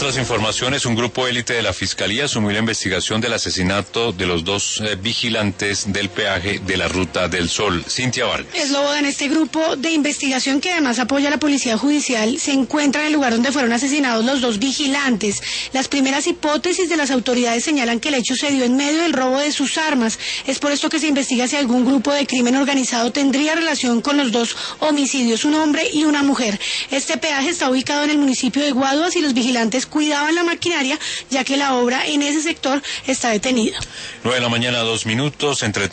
otras informaciones, un grupo élite de la Fiscalía asumió la investigación del asesinato de los dos vigilantes del peaje de la Ruta del Sol. Cintia Vargas. Eslobodan, este grupo de investigación, que además apoya a la Policía Judicial, se encuentra en el lugar donde fueron asesinados los dos vigilantes. Las primeras hipótesis de las autoridades señalan que el hecho se dio en medio del robo de sus armas. Es por esto que se investiga si algún grupo de crimen organizado tendría relación con los dos homicidios, un hombre y una mujer. Este peaje está ubicado en el municipio de Guaduas y los vigilantes cuidaban la maquinaria, ya que la obra en ese sector está detenida. 9 de la mañana, 2 minutos. Entre